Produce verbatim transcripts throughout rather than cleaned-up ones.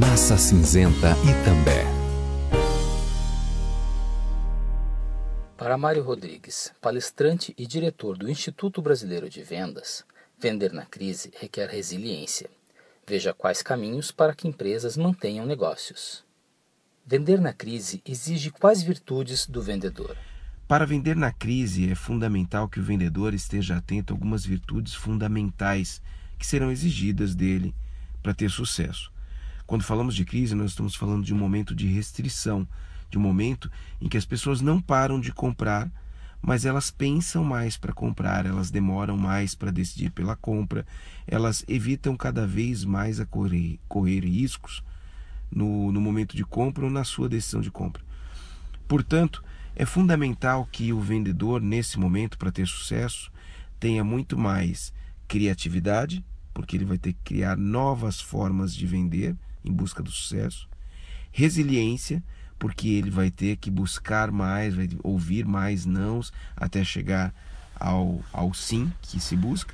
Massa Cinzenta Itambé. Para Mário Rodrigues, palestrante e diretor do Instituto Brasileiro de Vendas, vender na crise requer resiliência. Veja quais caminhos para que empresas mantenham negócios. Vender na crise exige quais virtudes do vendedor? Para vender na crise, é fundamental que o vendedor esteja atento a algumas virtudes fundamentais que serão exigidas dele para ter sucesso. Quando falamos de crise, nós estamos falando de um momento de restrição, de um momento em que as pessoas não param de comprar, mas elas pensam mais para comprar, elas demoram mais para decidir pela compra, elas evitam cada vez mais a correr, correr riscos no, no momento de compra ou na sua decisão de compra. Portanto, é fundamental que o vendedor, nesse momento, para ter sucesso, tenha muito mais criatividade, porque ele vai ter que criar novas formas de vender em busca do sucesso, resiliência, porque ele vai ter que buscar mais, vai ouvir mais nãos até chegar ao, ao sim que se busca,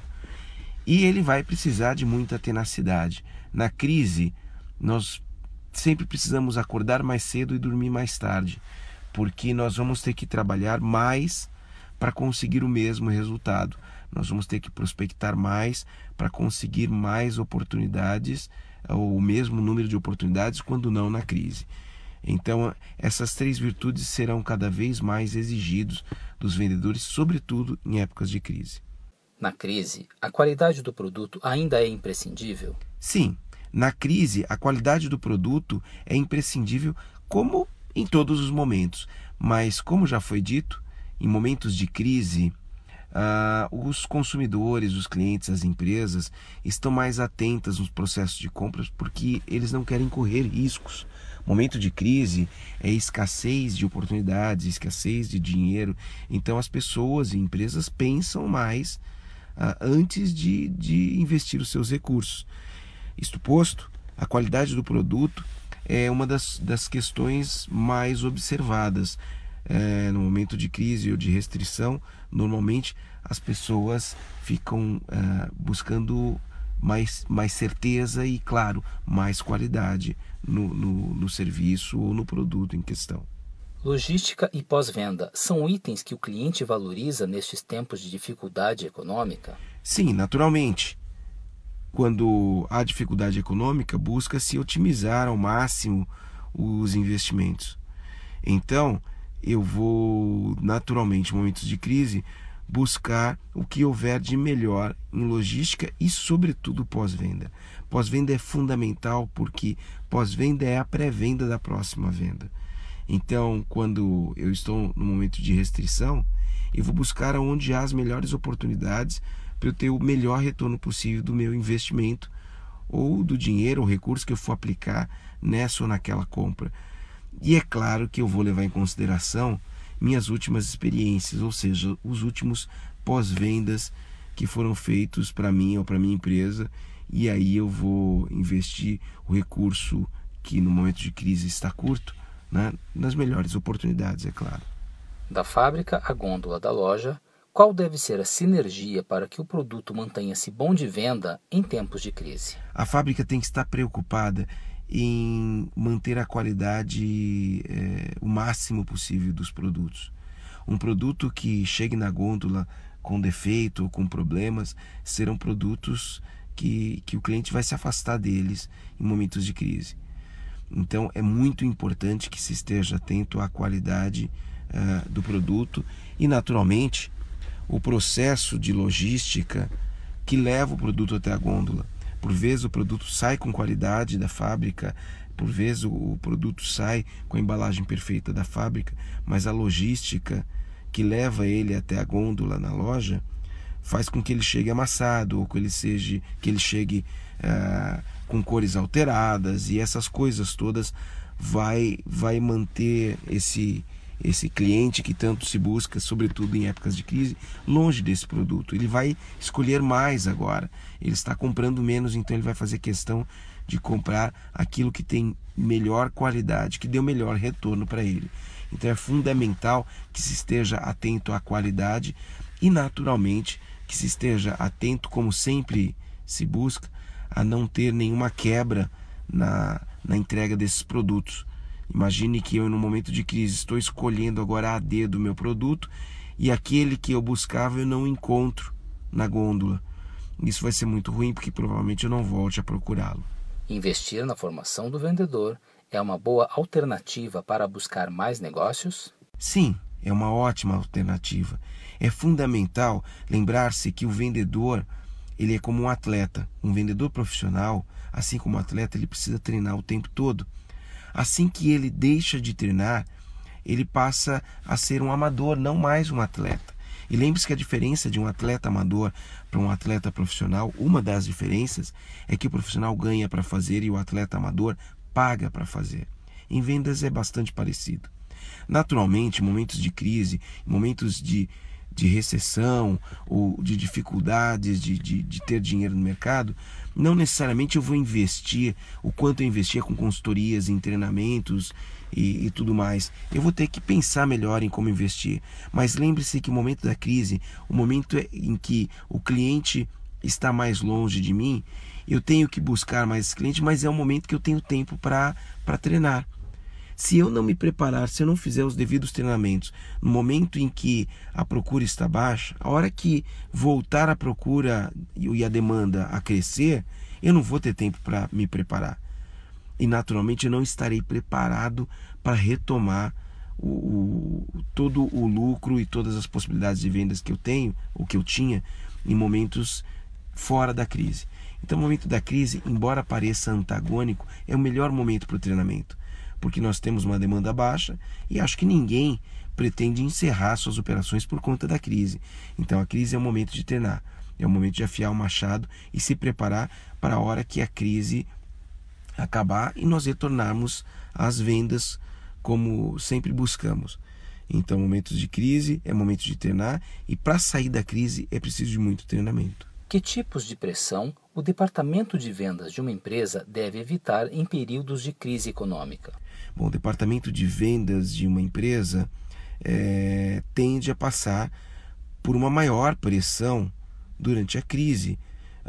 e ele vai precisar de muita tenacidade. Na crise, nós sempre precisamos acordar mais cedo e dormir mais tarde, porque nós vamos ter que trabalhar mais para conseguir o mesmo resultado. Nós vamos ter que prospectar mais para conseguir mais oportunidades, ou o mesmo número de oportunidades, quando não na crise. Então, essas três virtudes serão cada vez mais exigidos dos vendedores, sobretudo em épocas de crise. Na crise, a qualidade do produto ainda é imprescindível? Sim, na crise, a qualidade do produto é imprescindível, como em todos os momentos. Mas, como já foi dito, em momentos de crise, ah, os consumidores, os clientes, as empresas estão mais atentas nos processos de compras porque eles não querem correr riscos. Momento de crise é escassez de oportunidades, escassez de dinheiro. Então, as pessoas e empresas pensam mais ah, antes de, de investir os seus recursos. Isto posto, a qualidade do produto é uma das, das questões mais observadas. É, no momento de crise ou de restrição, normalmente as pessoas ficam é, buscando mais, mais certeza e, claro, mais qualidade no, no, no serviço ou no produto em questão. Logística e pós-venda são itens que o cliente valoriza nestes tempos de dificuldade econômica? Sim, naturalmente. Quando há dificuldade econômica, busca-se otimizar ao máximo os investimentos. Então, eu vou, naturalmente, em momentos de crise, buscar o que houver de melhor em logística e, sobretudo, pós-venda. Pós-venda é fundamental porque pós-venda é a pré-venda da próxima venda. Então, quando eu estou no momento de restrição, eu vou buscar onde há as melhores oportunidades para eu ter o melhor retorno possível do meu investimento ou do dinheiro ou recurso que eu for aplicar nessa ou naquela compra. E é claro que eu vou levar em consideração minhas últimas experiências, ou seja, os últimos pós-vendas que foram feitos para mim ou para minha empresa, e aí eu vou investir o recurso que no momento de crise está curto, né, nas melhores oportunidades, é claro. Da fábrica à gôndola da loja, qual deve ser a sinergia para que o produto mantenha-se bom de venda em tempos de crise? A fábrica tem que estar preocupada em manter a qualidade é, o máximo possível dos produtos. Um produto que chegue na gôndola com defeito ou com problemas serão produtos que, que o cliente vai se afastar deles em momentos de crise. Então é muito importante que se esteja atento à qualidade uh, do produto e, naturalmente, o processo de logística que leva o produto até a gôndola. Por vezes o produto sai com qualidade da fábrica, por vezes o produto sai com a embalagem perfeita da fábrica, mas a logística que leva ele até a gôndola na loja faz com que ele chegue amassado ou que ele, seja, que ele chegue uh, com cores alteradas, e essas coisas todas vai, vai manter esse esse cliente que tanto se busca, sobretudo em épocas de crise, longe desse produto. Ele vai escolher mais agora. Ele está comprando menos, então ele vai fazer questão de comprar aquilo que tem melhor qualidade, que dê o melhor retorno para ele. Então é fundamental que se esteja atento à qualidade e, naturalmente, que se esteja atento, como sempre se busca, a não ter nenhuma quebra na, na entrega desses produtos. Imagine que eu, no momento de crise, estou escolhendo agora a dedo o meu produto e aquele que eu buscava eu não encontro na gôndola. Isso vai ser muito ruim porque provavelmente eu não volte a procurá-lo. Investir na formação do vendedor é uma boa alternativa para buscar mais negócios? Sim, é uma ótima alternativa. É fundamental lembrar-se que o vendedor, ele é como um atleta. Um vendedor profissional, assim como um atleta, ele precisa treinar o tempo todo. Assim que ele deixa de treinar, ele passa a ser um amador, não mais um atleta. E lembre-se que a diferença de um atleta amador para um atleta profissional, uma das diferenças é que o profissional ganha para fazer e o atleta amador paga para fazer. Em vendas é bastante parecido. Naturalmente, em momentos de crise, em momentos de, de recessão ou de dificuldades de, de, de ter dinheiro no mercado, não necessariamente eu vou investir o quanto eu investia com consultorias, em treinamentos e, e tudo mais. Eu vou ter que pensar melhor em como investir. Mas lembre-se que o momento da crise, o momento em que o cliente está mais longe de mim, eu tenho que buscar mais esse cliente, mas é um momento que eu tenho tempo para para treinar. Se eu não me preparar, se eu não fizer os devidos treinamentos, no momento em que a procura está baixa, a hora que voltar a procura e a demanda a crescer, eu não vou ter tempo para me preparar. E naturalmente eu não estarei preparado para retomar o, o, todo o lucro e todas as possibilidades de vendas que eu tenho, ou que eu tinha, em momentos fora da crise. Então o momento da crise, embora pareça antagônico, é o melhor momento para o treinamento. Porque nós temos uma demanda baixa e acho que ninguém pretende encerrar suas operações por conta da crise. Então a crise é o momento de treinar, é o momento de afiar o machado e se preparar para a hora que a crise acabar e nós retornarmos às vendas como sempre buscamos. Então momentos de crise é momento de treinar e para sair da crise é preciso de muito treinamento. Que tipos de pressão o departamento de vendas de uma empresa deve evitar em períodos de crise econômica? Bom, o departamento de vendas de uma empresa é, tende a passar por uma maior pressão durante a crise,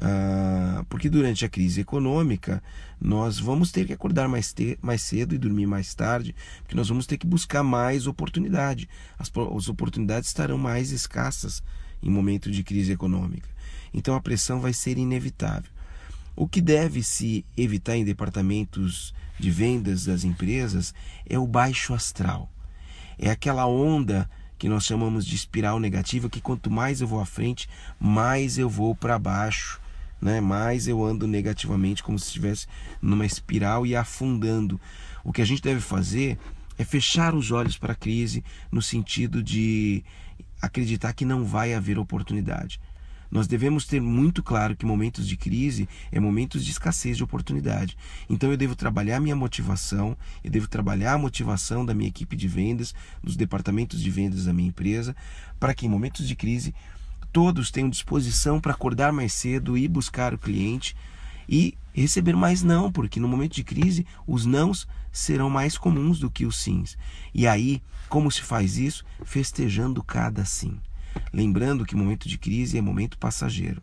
ah, porque durante a crise econômica nós vamos ter que acordar mais, ter, mais cedo e dormir mais tarde, porque nós vamos ter que buscar mais oportunidade. As, as oportunidades estarão mais escassas em momento de crise econômica. Então a pressão vai ser inevitável. O que deve se evitar em departamentos de vendas das empresas é o baixo astral. É aquela onda que nós chamamos de espiral negativa, que quanto mais eu vou à frente, mais eu vou para baixo, né? Mais eu ando negativamente, como se estivesse numa espiral e afundando. O que a gente deve fazer é fechar os olhos para a crise, no sentido de acreditar que não vai haver oportunidade. Nós devemos ter muito claro que momentos de crise é momentos de escassez de oportunidade. Então eu devo trabalhar minha motivação, eu devo trabalhar a motivação da minha equipe de vendas, dos departamentos de vendas da minha empresa, para que em momentos de crise todos tenham disposição para acordar mais cedo, ir buscar o cliente e receber mais não, porque no momento de crise os nãos serão mais comuns do que os sims. E aí, como se faz isso? Festejando cada sim. Lembrando que momento de crise é momento passageiro.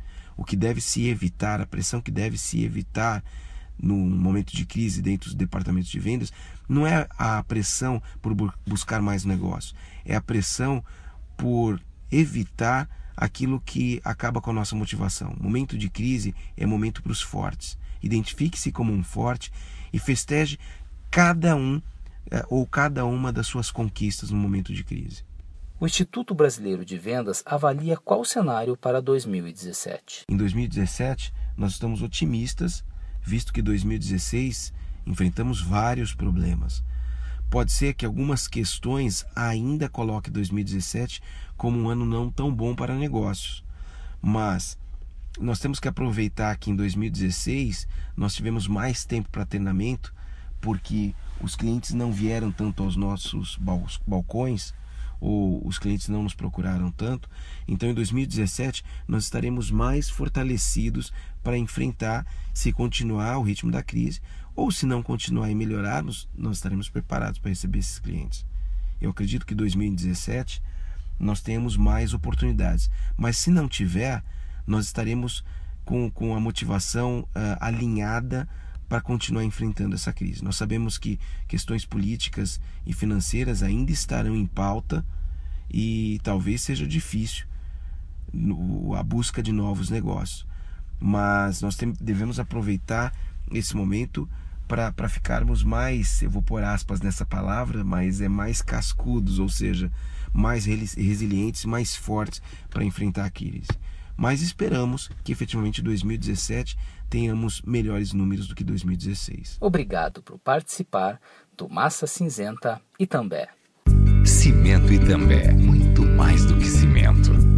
O que deve se evitar, a pressão que deve se evitar no momento de crise dentro dos departamentos de vendas, não é a pressão por buscar mais negócio, é a pressão por evitar aquilo que acaba com a nossa motivação. Momento de crise é momento para os fortes. Identifique-se como um forte e festeje cada um ou cada uma das suas conquistas no momento de crise. O Instituto Brasileiro de Vendas avalia qual cenário para dois mil e dezessete? Em dois mil e dezessete, nós estamos otimistas, visto que em dois mil e dezesseis enfrentamos vários problemas. Pode ser que algumas questões ainda coloquem dois mil e dezessete como um ano não tão bom para negócios. Mas nós temos que aproveitar que em dois mil e dezesseis nós tivemos mais tempo para treinamento, porque os clientes não vieram tanto aos nossos balcões, ou os clientes não nos procuraram tanto. Então em dois mil e dezessete nós estaremos mais fortalecidos para enfrentar, se continuar o ritmo da crise, ou se não continuar e melhorarmos, nós estaremos preparados para receber esses clientes. Eu acredito que em dois mil e dezessete nós temos mais oportunidades, mas se não tiver, nós estaremos com, com a motivação uh, alinhada para continuar enfrentando essa crise. Nós sabemos que questões políticas e financeiras ainda estarão em pauta e talvez seja difícil no, a busca de novos negócios. Mas nós tem, devemos aproveitar esse momento para ficarmos mais, eu vou pôr aspas nessa palavra, mas é mais cascudos, ou seja, mais resilientes, mais fortes para enfrentar a crise. Mas esperamos que efetivamente em dois mil e dezessete tenhamos melhores números do que dois mil e dezesseis. Obrigado por participar do Massa Cinzenta Itambé. Cimento Itambé, muito mais do que cimento.